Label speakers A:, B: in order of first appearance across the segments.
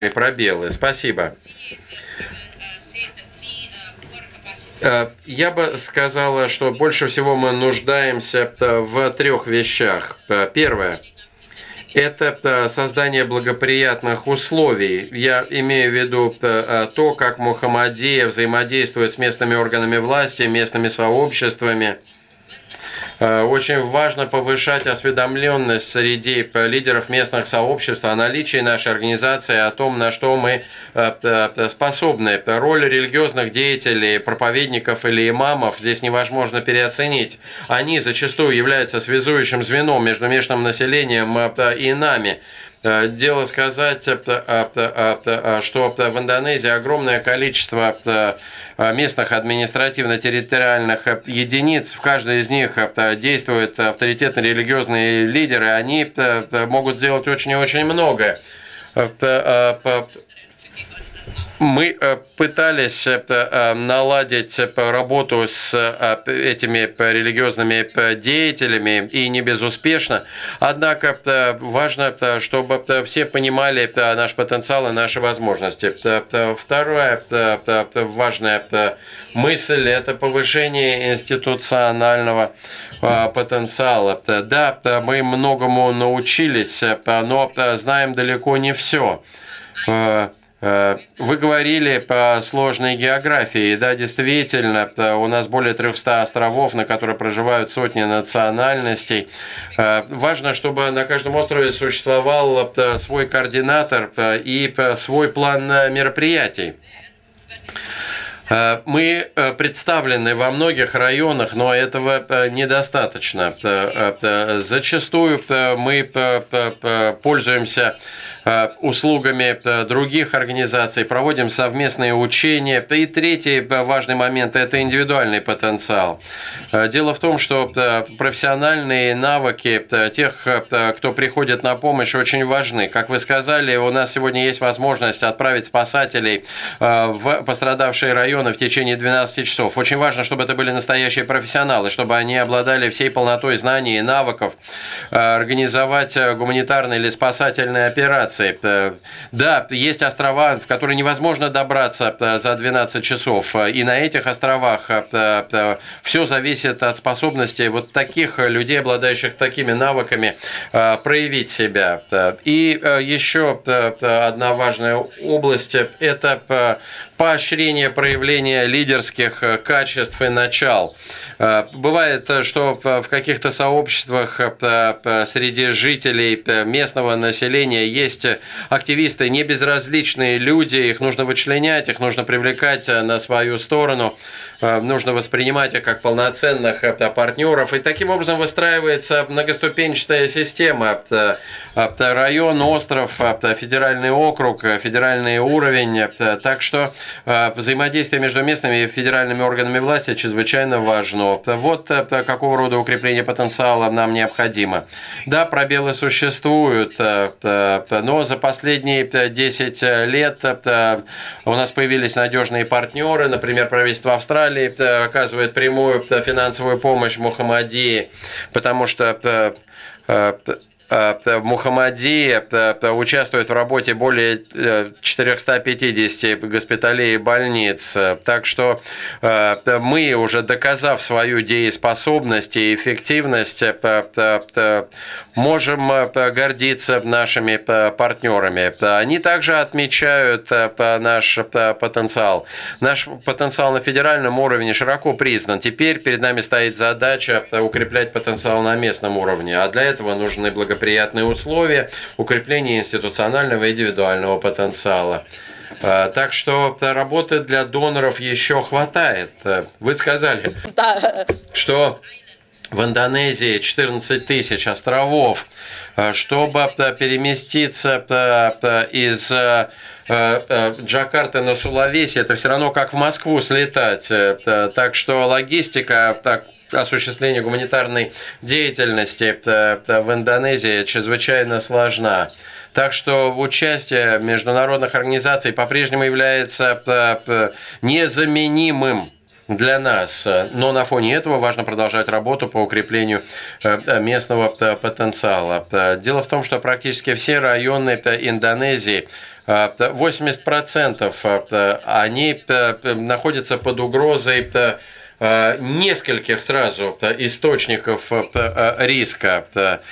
A: пробелы. Спасибо. Я бы сказала, что больше всего мы нуждаемся в трех вещах. Первое. Это создание благоприятных условий. Я имею в виду то, как Мухаммадия взаимодействует с местными органами власти, местными сообществами. Очень важно повышать осведомленность среди лидеров местных сообществ о наличии нашей организации, о том, на что мы способны. Роль религиозных деятелей, проповедников или имамов здесь невозможно переоценить. Они зачастую являются связующим звеном между местным населением и нами. Дело сказать, что в Индонезии огромное количество местных административно-территориальных единиц. В каждой из них действуют авторитетные религиозные лидеры. Они могут сделать очень и очень много. Мы пытались наладить работу с этими религиозными деятелями и не безуспешно. Однако важно, чтобы все понимали наш потенциал и наши возможности. Вторая важная мысль – это повышение институционального потенциала. Да, мы многому научились, но знаем далеко не все. Вы говорили по сложной географии. Да, действительно, у нас более 300 островов, на которых проживают сотни национальностей. Важно, чтобы на каждом острове существовал свой координатор и свой план мероприятий. Мы представлены во многих районах, но этого недостаточно. Зачастую мы пользуемся услугами других организаций, проводим совместные учения. И третий важный момент – это индивидуальный потенциал. Дело в том, что профессиональные навыки тех, кто приходит на помощь, очень важны. Как вы сказали, у нас сегодня есть возможность отправить спасателей в пострадавшие районы в течение 12 часов. Очень важно, чтобы это были настоящие профессионалы, чтобы они обладали всей полнотой знаний и навыков организовать гуманитарные или спасательные операции. Да, есть острова, в которые невозможно добраться за 12 часов, и на этих островах все зависит от способности вот таких людей, обладающих такими навыками, проявить себя. И еще одна важная область – это поощрение проявления лидерских качеств и начал. Бывает, что в каких-то сообществах среди жителей местного населения есть активисты, небезразличные люди, их нужно вычленять, их нужно привлекать на свою сторону, нужно воспринимать их как полноценных партнеров. И таким образом выстраивается многоступенчатая система. Район, остров, федеральный округ, федеральный уровень. Так что взаимодействие между местными и федеральными органами власти чрезвычайно важно. Вот какого рода укрепление потенциала нам необходимо. Да, пробелы существуют, но за последние 10 лет у нас появились надежные партнеры. Например, правительство Австралии оказывает прямую финансовую помощь Мухаммадии, потому что Мухаммадия участвует в работе более 450 госпиталей и больниц. Так что мы, уже доказав свою дееспособность и эффективность, можем гордиться нашими партнерами. Они также отмечают наш потенциал. Наш потенциал на федеральном уровне широко признан. Теперь перед нами стоит задача укреплять потенциал на местном уровне. А для этого нужны благоприятные условия, укрепление институционального и индивидуального потенциала. Так что работы для доноров еще хватает. Вы сказали,
B: Да,
A: что в Индонезии 14 тысяч островов. Чтобы переместиться из Джакарты на Сулавеси, это все равно как в Москву слетать. Так что логистика осуществления гуманитарной деятельности в Индонезии чрезвычайно сложна. Так что участие международных организаций по-прежнему является незаменимым для нас. Но на фоне этого важно продолжать работу по укреплению местного потенциала. Дело в том, что практически все районы Индонезии 80% они находятся под угрозой нескольких сразу источников риска.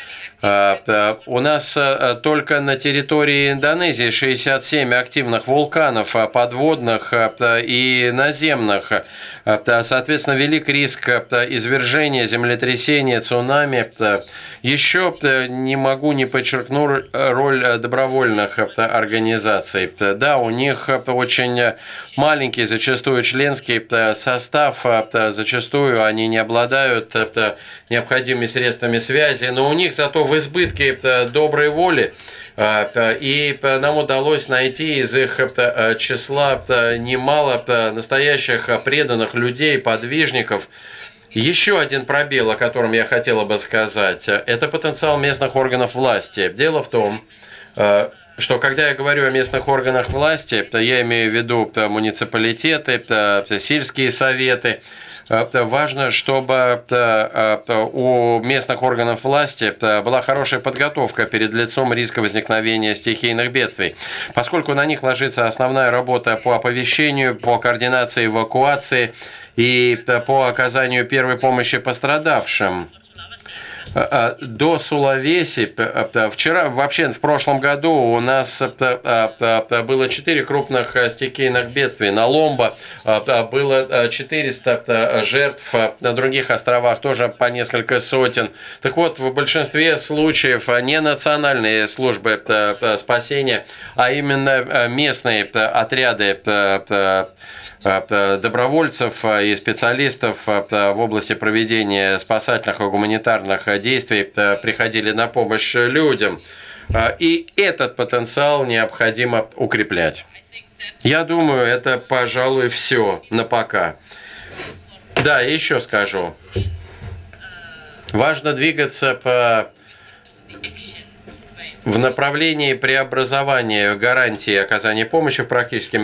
A: У нас только на территории Индонезии 67 активных вулканов, подводных и наземных. Соответственно, велик риск извержения, землетрясения, цунами. Еще не могу не подчеркнуть роль добровольных организаций. Да, у них очень маленький, зачастую членский состав, зачастую они не обладают необходимыми средствами связи, но у них зато в избытке доброй воли, и нам удалось найти из их числа немало настоящих преданных людей, подвижников. Еще один пробел, о котором я хотела бы сказать, это потенциал местных органов власти. Дело в том, что когда я говорю о местных органах власти, я имею в виду муниципалитеты, сельские советы. Важно, чтобы у местных органов власти была хорошая подготовка перед лицом риска возникновения стихийных бедствий, поскольку на них ложится основная работа по оповещению, по координации эвакуации и по оказанию первой помощи пострадавшим. До Сулавеси, вчера, вообще в прошлом году у нас было 4 крупных стихийных бедствий. На Ломбо было 400 жертв, на других островах тоже по несколько сотен. Так вот, в большинстве случаев не национальные службы спасения, а именно местные отряды добровольцев и специалистов в области проведения спасательных и гуманитарных действий приходили на помощь людям. И этот потенциал необходимо укреплять. Я думаю, это, пожалуй, все на пока. Да, еще скажу. Важно двигаться в направлении преобразования гарантии оказания помощи в практически